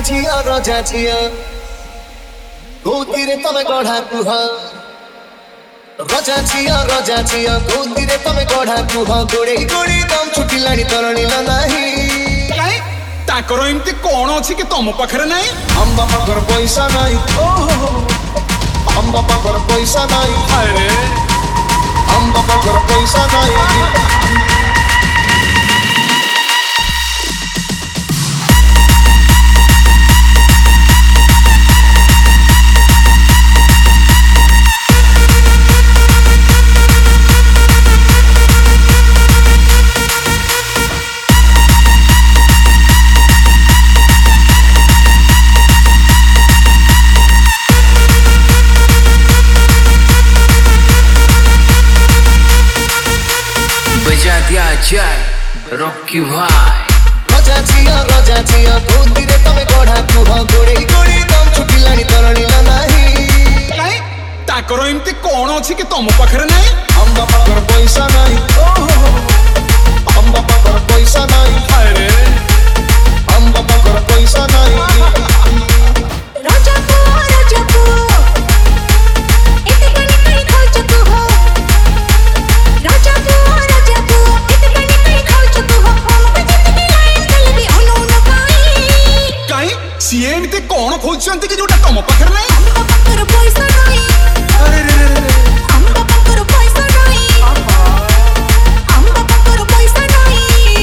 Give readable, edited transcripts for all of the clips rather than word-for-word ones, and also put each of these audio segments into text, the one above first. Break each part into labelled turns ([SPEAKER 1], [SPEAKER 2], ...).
[SPEAKER 1] रजा झिया कोतीरे तमे गढ़ा कुह रजा झिया कोतीरे तमे गढ़ा कुह गोड़े गोड़ी दम छुटी लाणी तरणीला नाही
[SPEAKER 2] काई ताकर एमती कोन अछि कि तम पाखरे नाही
[SPEAKER 1] हम बापा घर पैसा नाही ओहो हम बापा घर पैसा नाही
[SPEAKER 2] अरे
[SPEAKER 1] हम बापा घर पैसा नाही
[SPEAKER 3] जाए रॉकी भाई
[SPEAKER 1] रजा झिया कोतीरे तमे गढ़ा कुह गोड़े गोड़ी दम छुटी लाणी तरणीला नाही
[SPEAKER 2] काई ताकर एमती कोन अछि कि तम पाखरे नाही
[SPEAKER 1] हम बापा घर पैसा नाही ओहो हम बापा घर पैसा नाही
[SPEAKER 2] अरे
[SPEAKER 1] हम बापा घर पैसा नाही
[SPEAKER 4] राजा को इतने कहीं खर्च तू हो राजा को इतने कहीं खर्च तू हो हम जिंदगी लाइन चल भी उन्होंने पाई
[SPEAKER 2] काई सीएमती कोन खोजछंती कि जोटा तम पाखरे नाही
[SPEAKER 4] हम पकड़ पैसा नहीं
[SPEAKER 2] अरे रे
[SPEAKER 4] हम पकड़ पैसा नहीं हम पकड़ पैसा नहीं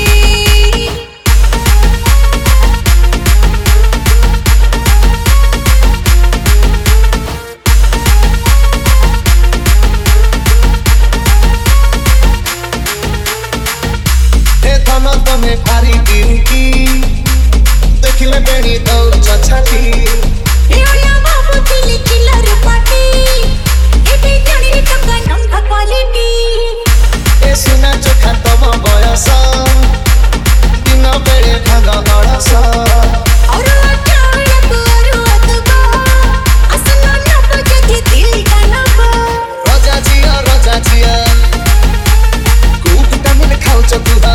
[SPEAKER 1] धन तमे भारी ड्यूटी देखिले बेणी दौड़ छाती
[SPEAKER 4] एया बाबू दिल किलर पाटी एबे जानी टका नंगा क्वालिटी
[SPEAKER 1] ए सुना चोखा तम बयस दिन बेड़े भांगा गड़स
[SPEAKER 4] और अचानक अरुअतबा असना न बजती दिल का नबा
[SPEAKER 1] रजा झिया कु विटामिन खाउछ तुहा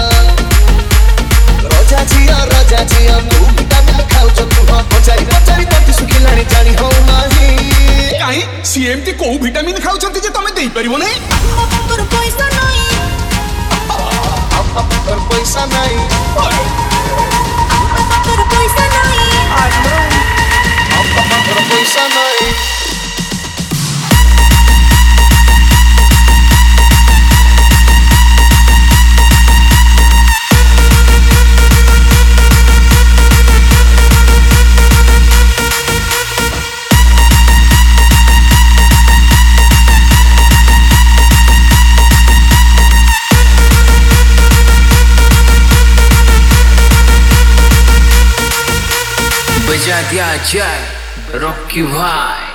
[SPEAKER 1] रजा झिया कु विटामिन खाउछ तुहा पचारी तंती सुखी लाणी जानी हो नाही
[SPEAKER 2] काई सीएमती को विटामिन खाउछंती जे तमे देई परिबो नै
[SPEAKER 4] हम पकड़ पैसा नहीं
[SPEAKER 1] हम बापा घर पैसा नाही
[SPEAKER 4] हम पकड़ पैसा नहीं
[SPEAKER 1] हम बापा घर पैसा नाही
[SPEAKER 3] बजा दिया जाए रॉकी भाई।